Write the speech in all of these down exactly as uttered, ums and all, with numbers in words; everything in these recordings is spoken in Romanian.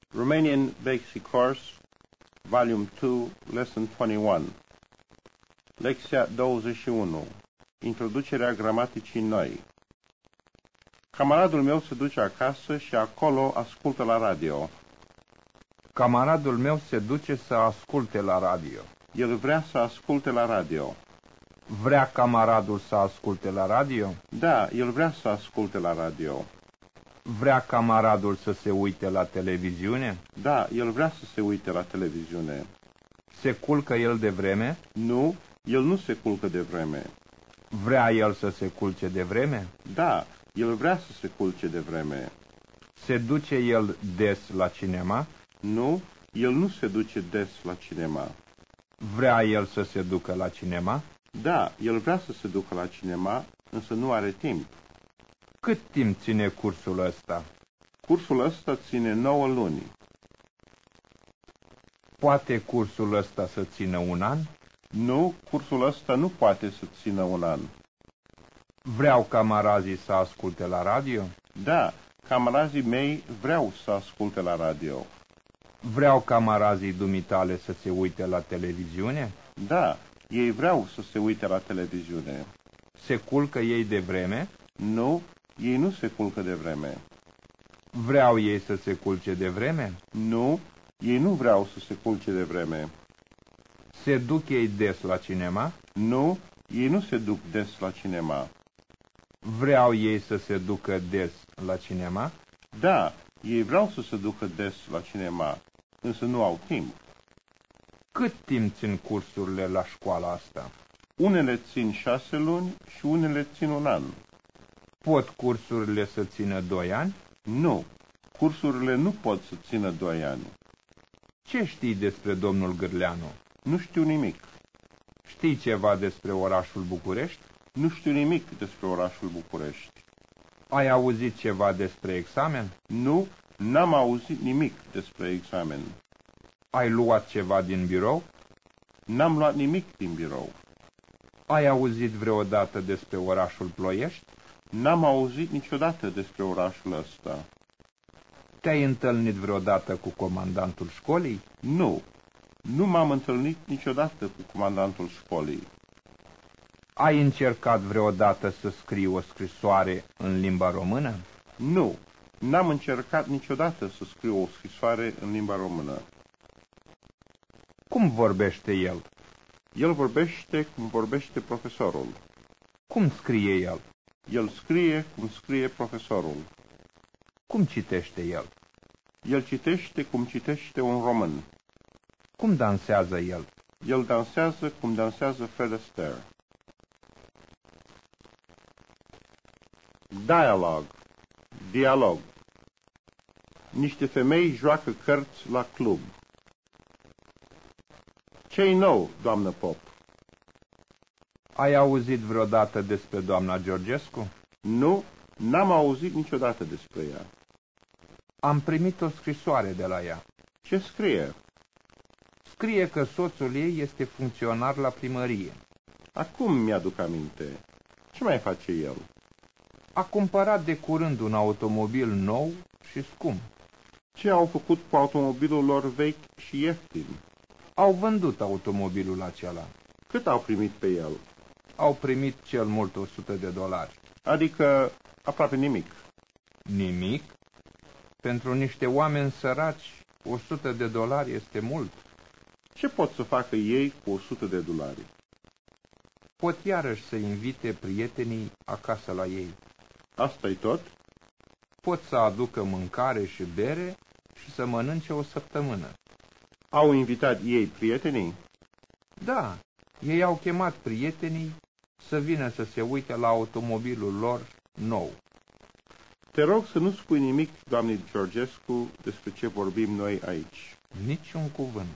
Romanian Basic Course, Volume two, Lesson twenty-one. Lecția douăzeci și unu. Introducerea gramaticii noi. Camaradul meu se duce acasă și acolo ascultă la radio. Camaradul meu se duce să asculte la radio. El vrea să asculte la radio. Vrea camaradul să asculte la radio? Da, el vrea să asculte la radio. Vrea camaradul să se uite la televiziune? Da, el vrea să se uite la televiziune. Se culcă el de vreme? Nu, el nu se culcă de vreme. Vrea el să se culce de vreme? Da, el vrea să se culce de vreme. Se duce el des la cinema? Nu, el nu se duce des la cinema. Vrea el să se ducă la cinema? Da, el vrea să se ducă la cinema, însă nu are timp. Cât timp ține cursul ăsta? Cursul ăsta ține nouă luni. Poate cursul ăsta să țină un an? Nu, cursul ăsta nu poate să țină un an. Vreau camarazii să asculte la radio? Da, camarazii mei vreau să asculte la radio. Vreau camarazii dumitale să se uite la televiziune? Da, ei vreau să se uite la televiziune. Se culcă ei de vreme? Nu, ei nu se culcă de vreme. Vreau ei să se culce de vreme? Nu, ei nu vreau să se culce de vreme. Se duc ei des la cinema? Nu, ei nu se duc des la cinema. Vreau ei să se ducă des la cinema? Da, ei vreau să se ducă des la cinema, însă nu au timp. Cât timp țin cursurile la școala asta? Unele țin șase luni și unele țin un an. Pot cursurile să țină doi ani? Nu, cursurile nu pot să țină doi ani. Ce știi despre domnul Gârleanu? Nu știu nimic. Știi ceva despre orașul București? Nu știu nimic despre orașul București. Ai auzit ceva despre examen? Nu, n-am auzit nimic despre examen. Ai luat ceva din birou? N-am luat nimic din birou. Ai auzit vreodată despre orașul Ploiești? N-am auzit niciodată despre orașul ăsta. Te-ai întâlnit vreodată cu comandantul școlii? Nu, nu m-am întâlnit niciodată cu comandantul școlii. Ai încercat vreodată să scrii o scrisoare în limba română? Nu, n-am încercat niciodată să scriu o scrisoare în limba română. Cum vorbește el? El vorbește cum vorbește profesorul. Cum scrie el? El scrie cum scrie profesorul. Cum citește el? El citește cum citește un român. Cum dansează el? El dansează cum dansează Fred Astaire. Dialog. Dialog. Niște femei joacă cărți la club. Ce-i nou, doamnă Pop? Ai auzit vreodată despre doamna Georgescu? Nu, n-am auzit niciodată despre ea. Am primit o scrisoare de la ea. Ce scrie? Scrie că soțul ei este funcționar la primărie. Acum mi-aduc aminte. Ce mai face el? A cumpărat de curând un automobil nou și scump. Ce au făcut cu automobilul lor vechi și ieftin? Au vândut automobilul acela. Cât au primit pe el? Au primit cel mult o sută de dolari. Adică aproape nimic. Nimic? Pentru niște oameni săraci, o sută de dolari este mult. Ce pot să facă ei cu o sută de dolari? Pot iarăși să invite prietenii acasă la ei. Asta-i tot? Pot să aducă mâncare și bere și să mănânce o săptămână. Au invitat ei prietenii? Da, ei au chemat prietenii să vină să se uite la automobilul lor nou. Te rog să nu spui nimic, doamnei Georgescu, despre ce vorbim noi aici. Niciun cuvânt.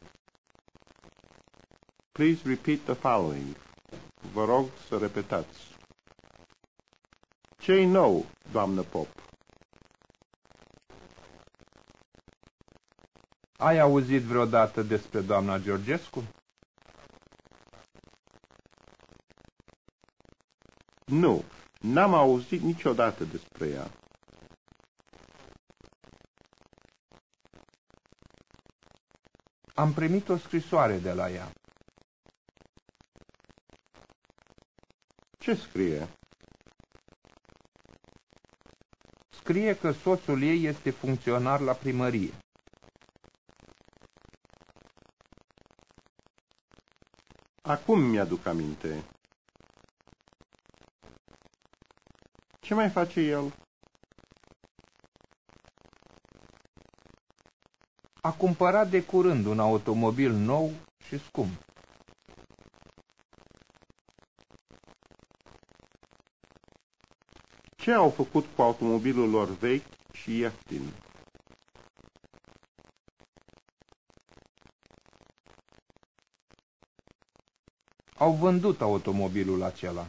Please repeat the following. Vă rog să repetați. Ce-i nou, doamnă Pop? Ai auzit vreodată despre doamna Georgescu? Nu, n-am auzit niciodată despre ea. Am primit o scrisoare de la ea. Ce scrie? Scrie că soțul ei este funcționar la primărie. Acum mi-aduc aminte. Ce mai face el? A cumpărat de curând un automobil nou și scump. Ce au făcut cu automobilul lor vechi și ieftin? Au vândut automobilul acela.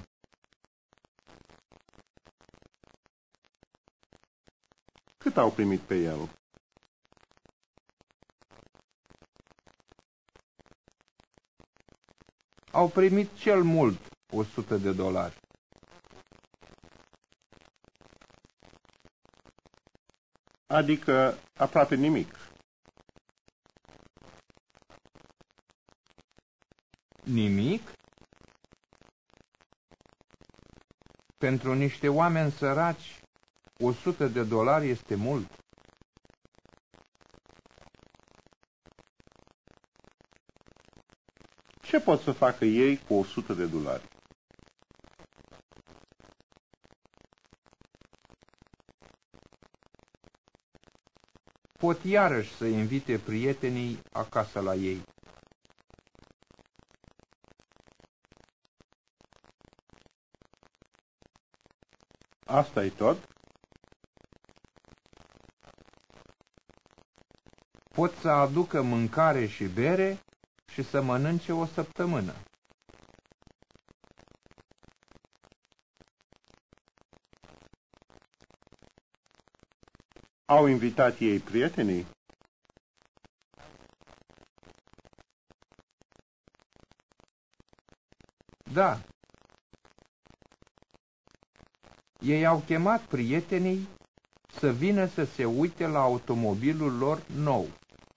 Cât au primit pe el? Au primit cel mult o sută de dolari. Adică aproape nimic. Nimic? Pentru niște oameni săraci, o sută de dolari este mult. Ce pot să facă ei cu o sută de dolari? Pot iarăși să invite prietenii acasă la ei. Asta-i tot? Pot să aducă mâncare și bere și să mănânce o săptămână. Au invitat ei prietenii? Da. Ei au chemat prietenii să vină să se uite la automobilul lor nou.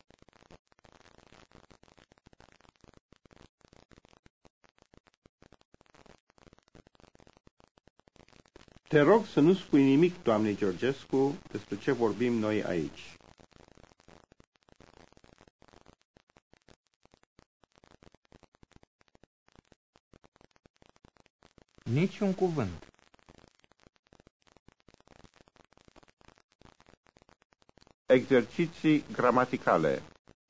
Te rog să nu spui nimic, doamne Georgescu, despre ce vorbim noi aici. Niciun cuvânt. Exerciții gramaticale.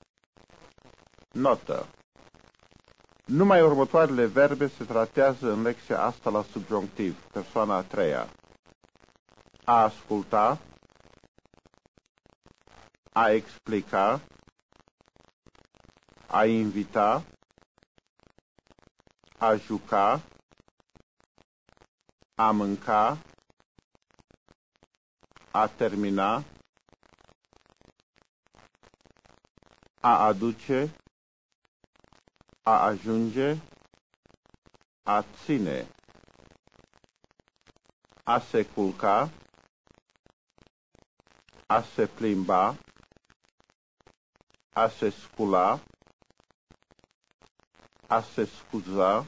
Notă. Numai următoarele verbe se tratează în lecția asta la subjunctiv, persoana a treia. A asculta, a explica, a invita, a juca, a mânca, a termina, a aduce, a ajunge, a ține, a se culca, a se plimba, a se scula, a se scuza,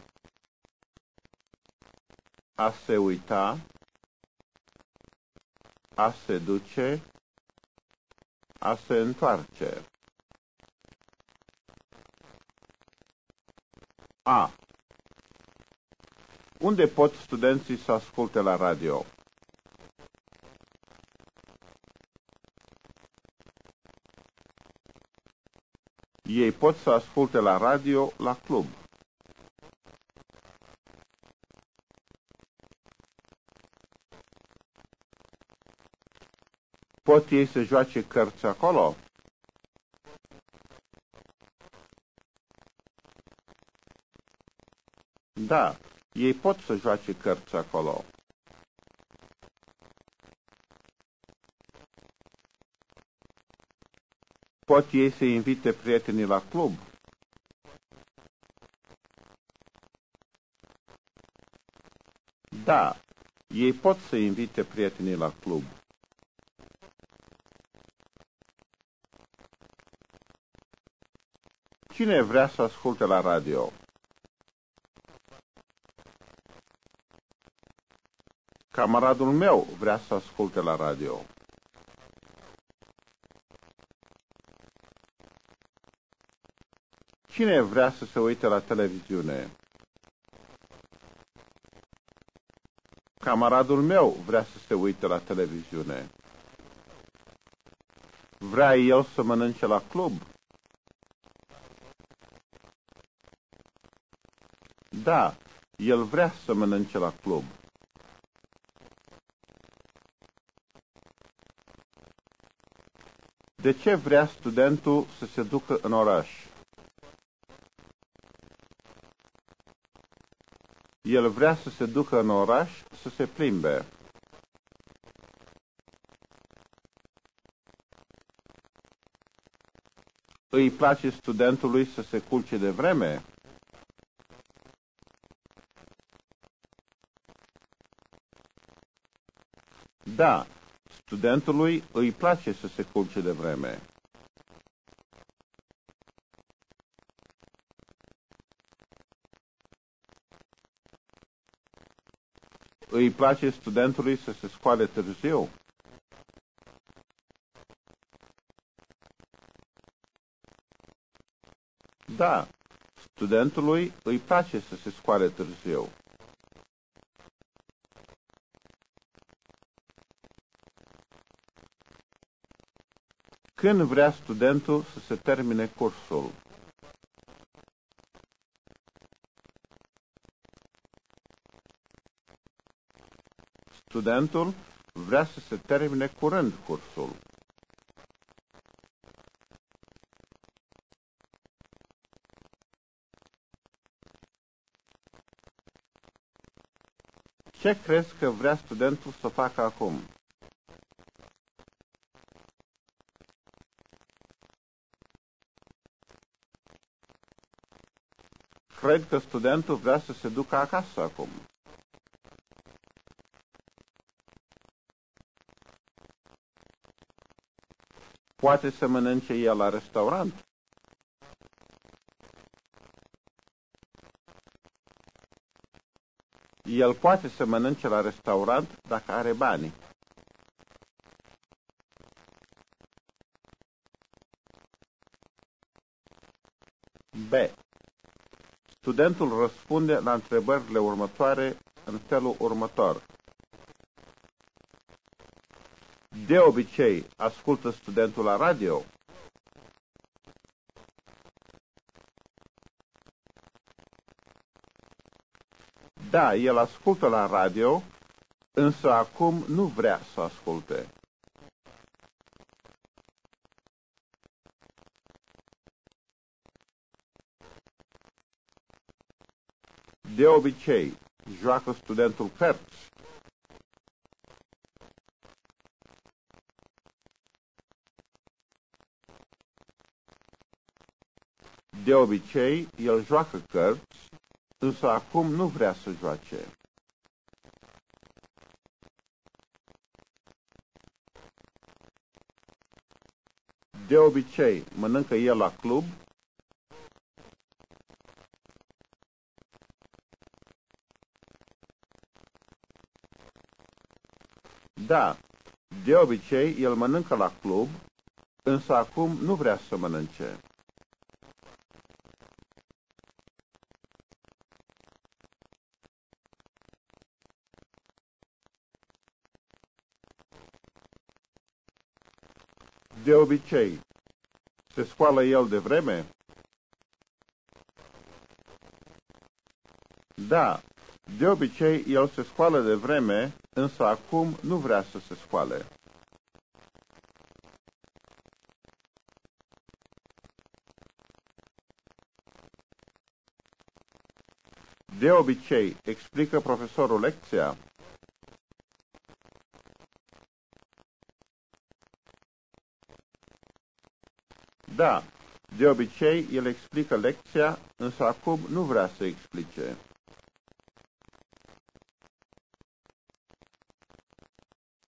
a se uita, a se duce, a se întoarce. A. Unde pot studenții să asculte la radio? Ei pot să asculte la radio la club. Pot ei să joace cărți acolo? Da, ei pot să joace cărți acolo. Pot ei să invite prietenii la club? Da, ei pot să invite prietenii la club. Cine vrea să asculte la radio? Camaradul meu vrea să asculte la radio. Cine vrea să se uite la televiziune? Camaradul meu vrea să se uite la televiziune. Vrea el să mănânce la club? Da, el vrea să mănânce la club. De ce vrea studentul să se ducă în oraș? El vrea să se ducă în oraș să se plimbe. Îi place studentului să se culce de vreme? Da, studentului îi place să se culce de vreme. Îi place studentului să se scoale târziu? Da, studentului îi place să se scoale târziu. Când vrea studentul să se termine cursul? Studentul vrea să se termine curând cursul. Ce crezi că vrea studentul să facă acum? Cred că studentul vrea să se ducă acasă acum. Poate să mănânce el la restaurant? El poate să mănânce la restaurant dacă are bani. B. Studentul răspunde la întrebările următoare în felul următor. De obicei, ascultă studentul la radio? Da, el ascultă la radio, însă acum nu vrea să asculte. De obicei, joacă studentul cărți? De obicei, el joacă cărți, însă acum nu vrea să joace. De obicei, mănâncă el la club? Da, de obicei, el mănâncă la club, însă acum nu vrea să mănânce. De obicei, se scoală el de vreme? Da, de obicei el se scoală de vreme, însă acum nu vrea să se scoale. De obicei, explică profesorul lecția? Da, de obicei el explică lecția, însă acum nu vrea să explice.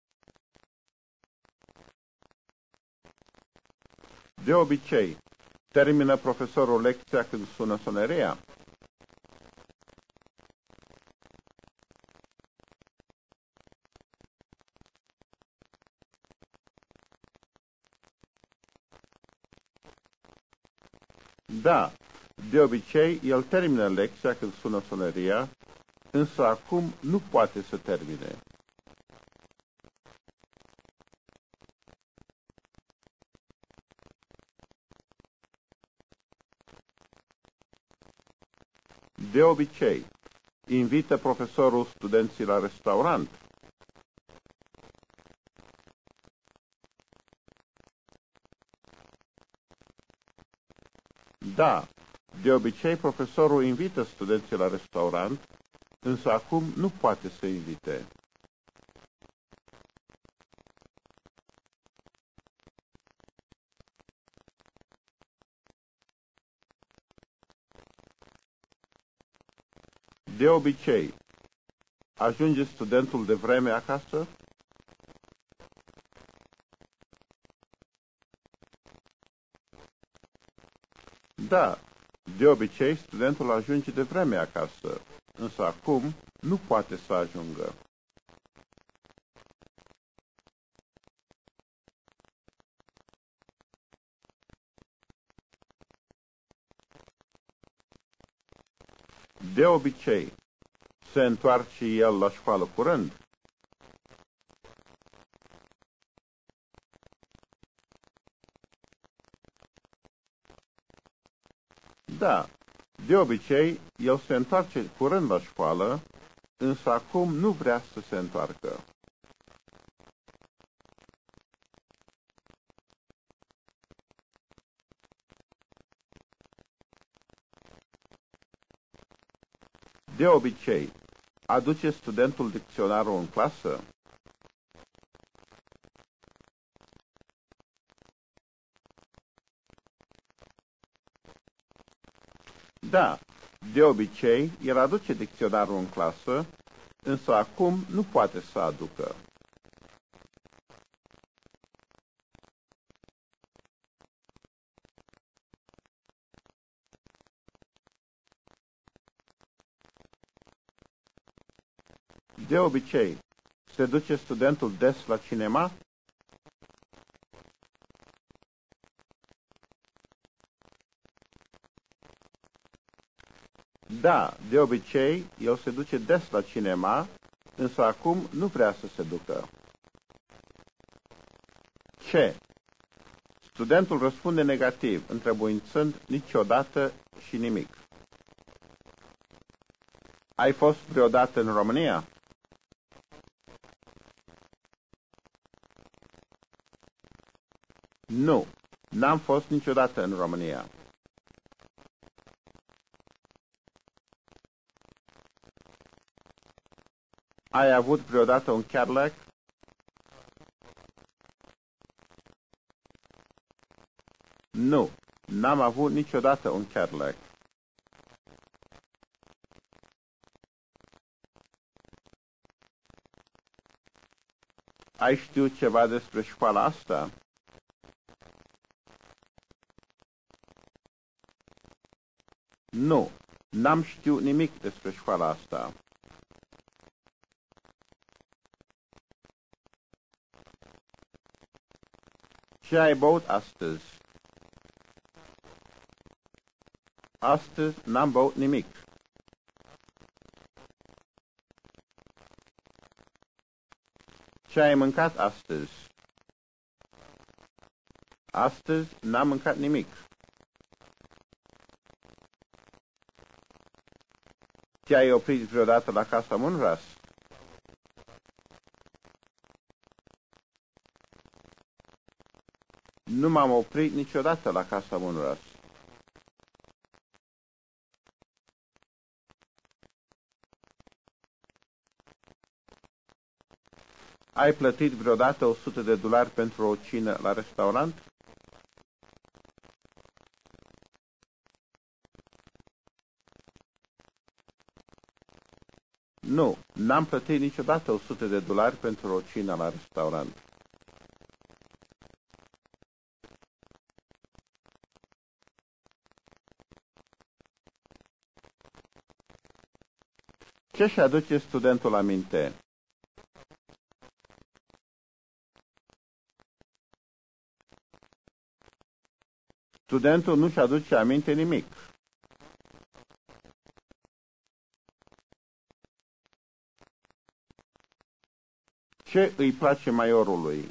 De obicei, Termină profesorul lecția când sună soneria? Da, de obicei el termină lecția când sună soneria, însă acum nu poate să termine. De obicei, invită profesorul studenții la restaurant. Da, de obicei profesorul invită studenții la restaurant, însă acum nu poate să invite. De obicei, ajunge studentul de vreme acasă? Da, de obicei studentul ajunge de vreme acasă, însă acum nu poate să ajungă. De obicei, se întoarce el la școală curând? Da, de obicei, el se întoarce curând la școală, însă acum nu vrea să se întoarcă. De obicei, aduce studentul dicționarul în clasă? Da, de obicei, el aduce dicționarul în clasă, însă acum nu poate să aducă. De obicei, se duce studentul des la cinema? Da, de obicei, el se duce des la cinema, însă acum nu vrea să se ducă. Ce? Studentul răspunde negativ, întrebuințând niciodată și nimic. Ai fost vreodată în România? Nu, n-am fost niciodată în România. Ai avut vreodată un Cadillac? Nu, n-am avut niciodată un Cadillac. Ai știut ceva despre școala asta? Nu, n-am știut nimic despre școala asta. Ce ai băut astăzi? Astăzi n-am băut nimic. Ce ai mâncat astăzi? Astăzi n-am mâncat nimic. Te-ai oprit vreodată la Casa Munras? Nu m-am oprit niciodată la Casa Munras. Ai plătit vreodată o sută de dolari pentru o cină la restaurant? Nu, n-am plătit niciodată o sută de dolari pentru o cină la restaurant. Ce și aduce studentul aminte? Studentul nu-și aduce aminte nimic. Ce îi place maiorului?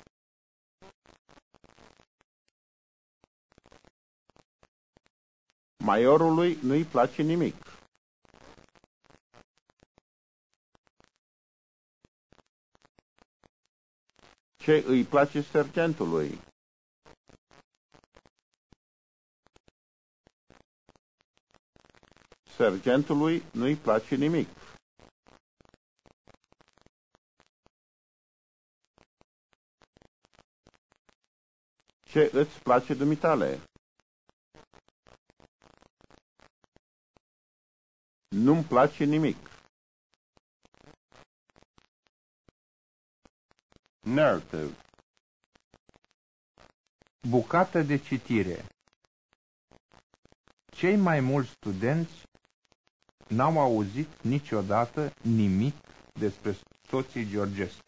Maiorului nu-i place nimic. Ce îi place sergentului? Sergentului nu-i place nimic. Ce îți place dumitale? Nu-mi place nimic. Narrative. Bucată de citire. Cei mai mulți studenți n-au auzit niciodată nimic despre soții Georgescu.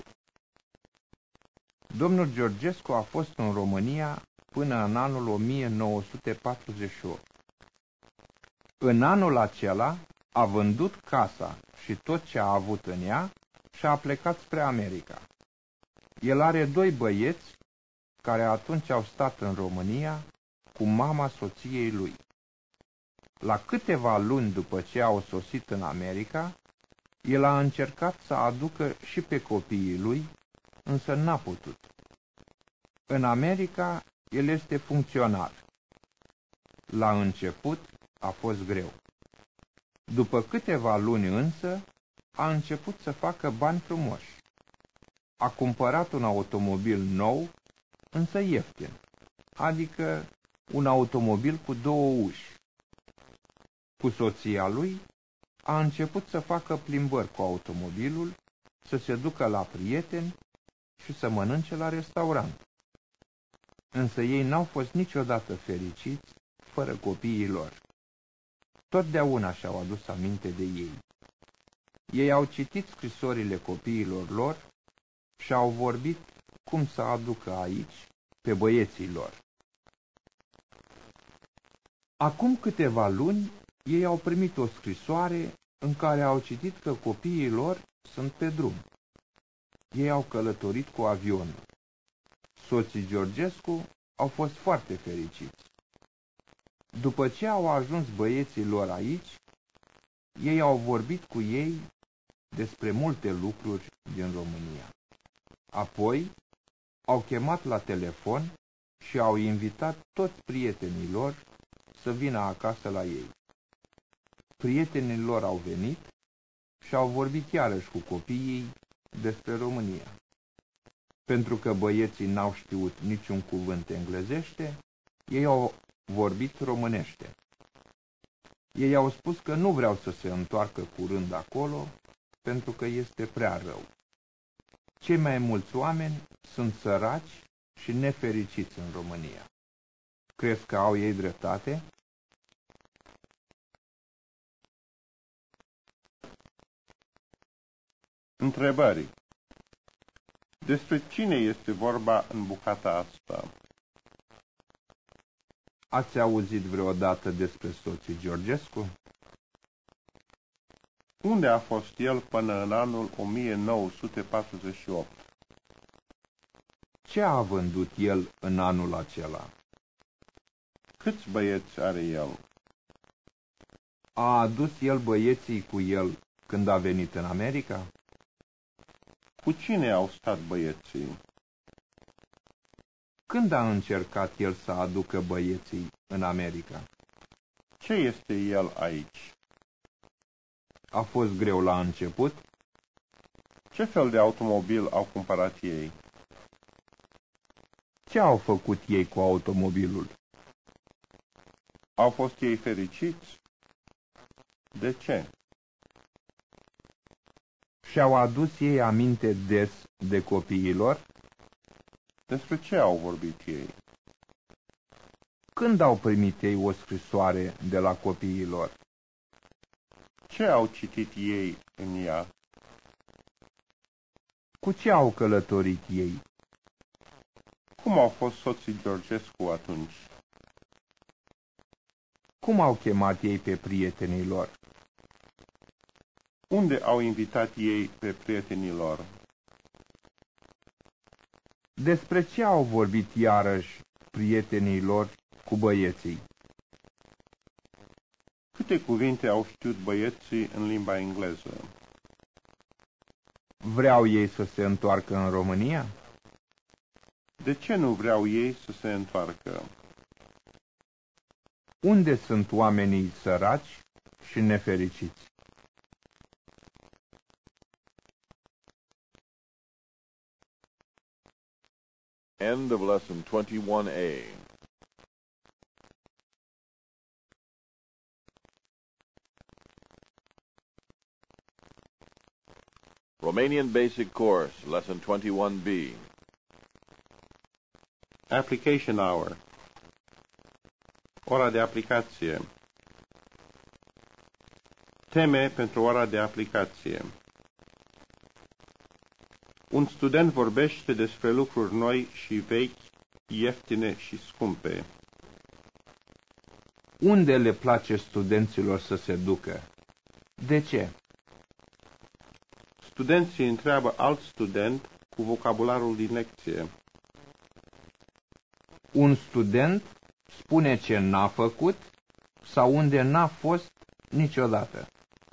Domnul Georgescu a fost în România până în anul o mie nouă sute patruzeci și opt. În anul acela a vândut casa și tot ce a avut în ea și a plecat spre America. El are doi băieți care atunci au stat în România cu mama soției lui. La câteva luni după ce au sosit în America, el a încercat să aducă și pe copiii lui, însă n-a putut. În America, el este funcționar. La început a fost greu. După câteva luni însă, a început să facă bani frumoși. A cumpărat un automobil nou, însă ieftin, adică un automobil cu două uși. Cu soția lui a început să facă plimbări cu automobilul, să se ducă la prieteni și să mănânce la restaurant. Însă ei n-au fost niciodată fericiți fără copiii lor. Totdeauna și-au adus aminte de ei. Ei au citit scrisorile copiilor lor și au vorbit cum să aducă aici pe băieții lor. Acum câteva luni, ei au primit o scrisoare în care au citit că copiii lor sunt pe drum. Ei au călătorit cu avionul. Soții Georgescu au fost foarte fericiți. După ce au ajuns băieții lor aici, ei au vorbit cu ei despre multe lucruri din România. Apoi au chemat la telefon și au invitat toți prietenii lor să vină acasă la ei. Prietenii lor au venit și au vorbit iarăși cu copiii despre România. Pentru că băieții n-au știut niciun cuvânt englezește, ei au vorbit românește. Ei au spus că nu vreau să se întoarcă curând acolo, pentru că este prea rău. Cei mai mulți oameni sunt săraci și nefericiți în România. Crezi că au ei dreptate? Întrebări. Despre cine este vorba în bucata asta? Ați auzit vreodată despre soții Georgescu? Unde a fost el până în anul o mie nouă sute patruzeci și opt? Ce a vândut el în anul acela? Câți băieți are el? A adus el băieții cu el când a venit în America? Cu cine au stat băieții? Când a încercat el să aducă băieții în America? Ce este el aici? A fost greu la început? Ce fel de automobil au cumpărat ei? Ce au făcut ei cu automobilul? Au fost ei fericiți? De ce? Și-au adus ei aminte des de copiilor? Despre ce au vorbit ei? Când au primit ei o scrisoare de la copiilor? Ce au citit ei în ea. Cu ce au călătorit ei? Cum au fost soții Georgescu atunci? Cum au chemat ei pe prietenii lor? Unde au invitat ei pe prietenii lor? Despre ce au vorbit iarăși prietenii lor cu băieții? Câte cuvinte au știut băieții în limba engleză? Vreau ei să se întoarcă în România? De ce nu vreau ei să se întoarcă? Unde sunt oamenii săraci și nefericiți? End of lesson twenty-one A. Romanian Basic Course, Lesson twenty-one B. Application hour. Ora de aplicație. Teme pentru ora de aplicație. Un student vorbește despre lucruri noi și vechi, ieftine și scumpe. Unde le place studenților să se ducă? De ce? Studenții întreabă alt student cu vocabularul din lecție. Un student spune ce n-a făcut sau unde n-a fost niciodată.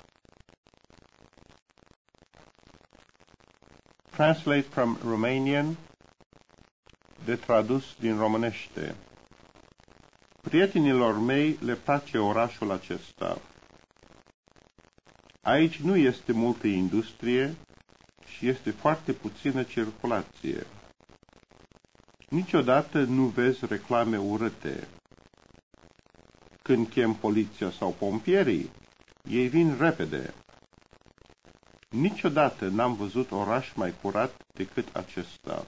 Translate from Romanian, de tradus din românește. Prietenilor mei le place orașul acesta. Aici nu este multă industrie și este foarte puțină circulație. Niciodată nu vezi reclame urâte. Când chem poliția sau pompierii, ei vin repede. Niciodată n-am văzut oraș mai curat decât acesta.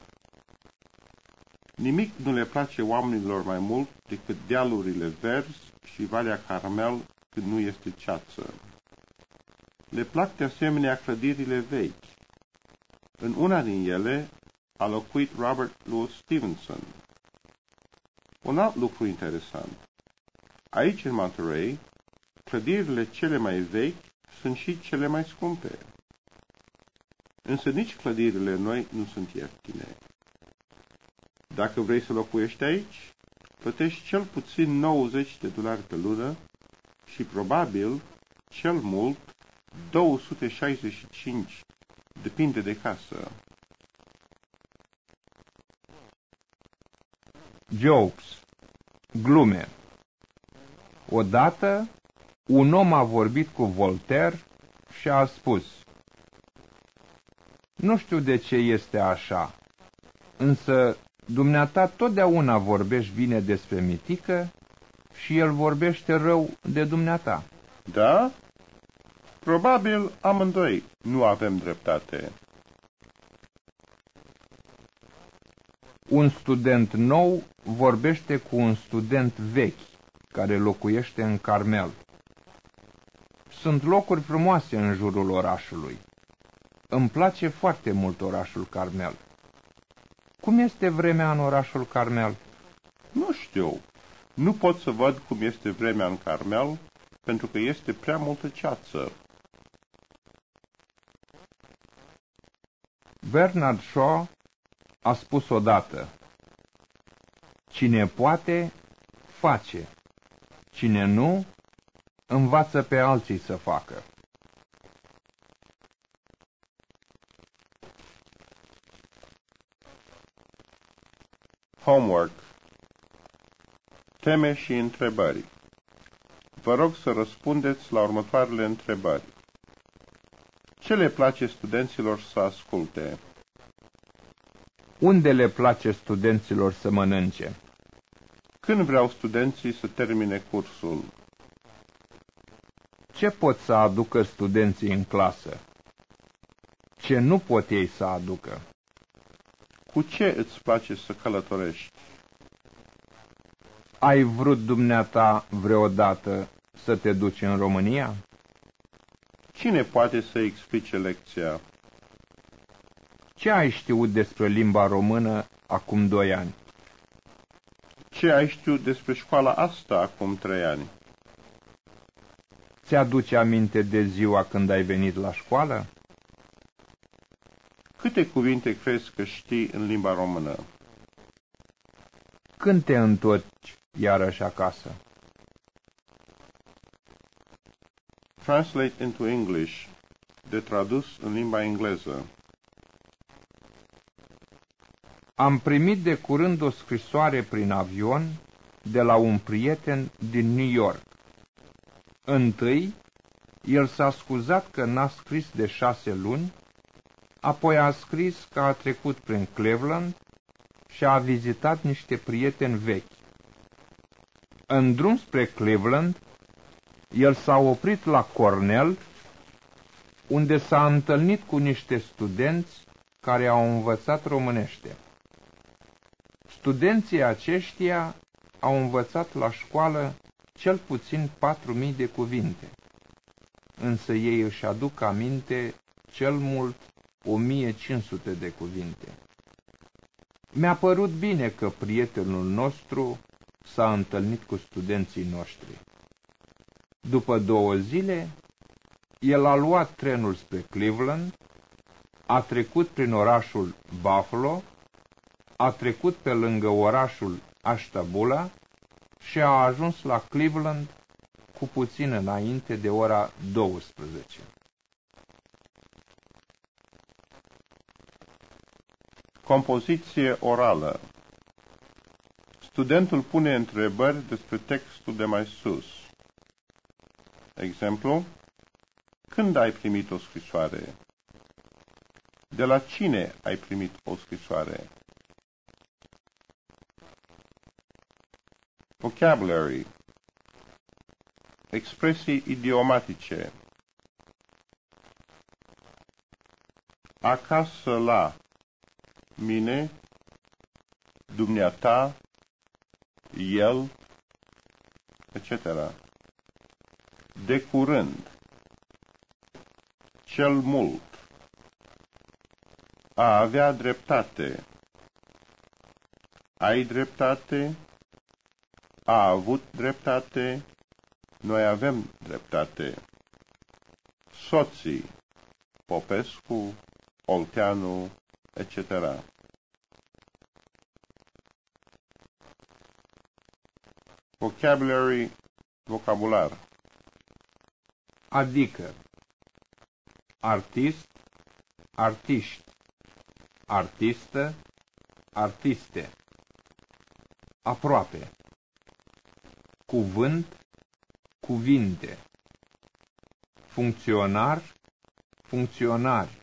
Nimic nu le place oamenilor mai mult decât dealurile verzi și Valea Carmel când nu este ceață. Le plac de asemenea clădirile vechi. În una din ele a locuit Robert Louis Stevenson. Un alt lucru interesant. Aici, în Monterey, clădirile cele mai vechi sunt și cele mai scumpe. Însă nici clădirile noi nu sunt ieftine. Dacă vrei să locuiești aici, plătești cel puțin nouăzeci de dolari pe lună și probabil, cel mult, două sute șaizeci și cinci, depinde de casă. Jokes, glume. Odată, un om a vorbit cu Voltaire și a spus: nu știu de ce este așa, însă dumneata totdeauna vorbești bine despre mitică și el vorbește rău de dumneata. Da? Probabil amândoi nu avem dreptate. Un student nou vorbește cu un student vechi care locuiește în Carmel. Sunt locuri frumoase în jurul orașului. Îmi place foarte mult orașul Carmel. Cum este vremea în orașul Carmel? Nu știu. Nu pot să văd cum este vremea în Carmel, pentru că este prea multă ceață. Bernard Shaw a spus odată: cine poate, face. Cine nu, învață pe alții să facă. Homework. Teme și întrebări. Vă rog să răspundeți la următoarele întrebări. Ce le place studenților să asculte? Unde le place studenților să mănânce? Când vreau studenții să termine cursul? Ce pot să aducă studenții în clasă? Ce nu pot ei să aducă? Cu ce îți place să călătorești? Ai vrut dumneata vreodată să te duci în România? Cine poate să explice lecția? Ce ai știut despre limba română acum doi ani? Ce ai știut despre școala asta acum trei ani? Ți-aduce aminte de ziua când ai venit la școală? Câte cuvinte crezi că știi în limba română? Când te întorci iarăși acasă? Translate into English. De tradus în limba engleză. Am primit de curând o scrisoare prin avion de la un prieten din New York. Întâi, el s-a scuzat că n-a scris de șase luni, apoi a scris că a trecut prin Cleveland și a vizitat niște prieteni vechi. În drum spre Cleveland, el s-a oprit la Cornell, unde s-a întâlnit cu niște studenți care au învățat românește. Studenții aceștia au învățat la școală cel puțin patru mii de cuvinte, însă ei își aduc aminte cel mult o mie cinci sute de cuvinte. Mi-a părut bine că prietenul nostru s-a întâlnit cu studenții noștri. După două zile, el a luat trenul spre Cleveland, a trecut prin orașul Buffalo, a trecut pe lângă orașul Ashtabula și a ajuns la Cleveland cu puțin înainte de ora douăsprezece. Compoziție orală. Studentul pune întrebări despre textul de mai sus. Exemplu: când ai primit o scrisoare? De la cine ai primit o scrisoare? Vocabulary. Expresii idiomatice. Acasă la, mine, dumneata, el, et cetera. De curând, cel mult, a avea dreptate, ai dreptate, a avut dreptate, noi avem dreptate. Soții, Popescu, Olteanu, et cetera. Vocabulary, vocabular. Adică artist, artiști, artistă, artiste. Aproape. Cuvânt, cuvinte. Funcționar, funcționari.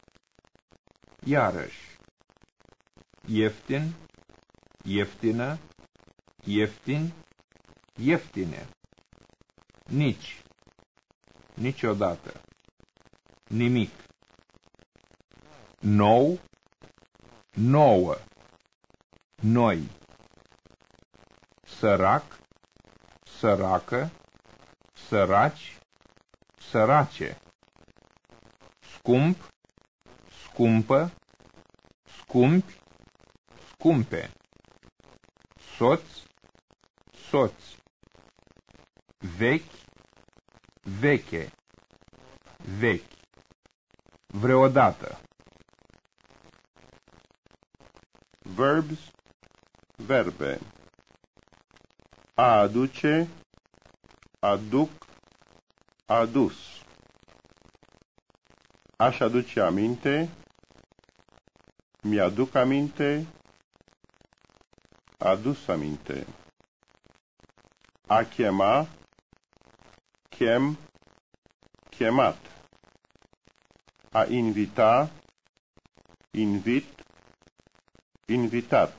Iarăși. Ieftin, ieftină, ieftin, ieftine. Nici, niciodată, nimic. Nou, nouă, noi. Sărac, săracă, săraci, sărace. Scump, scumpă, scumpi, scumpe. Soț, soți. Vechi, veche, vechi. Vreodată. Verbs, verbe. A aduce, aduc, adus. Aș aduce aminte, mi-aduc aminte, adus aminte. A chema, chem, chemat. A invita, invit, invitat.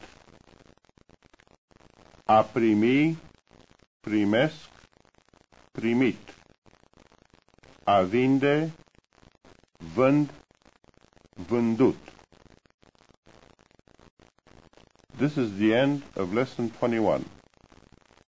A primi, primesc, primit. A vinde, vând, vândut. This is the end of lesson twenty-one.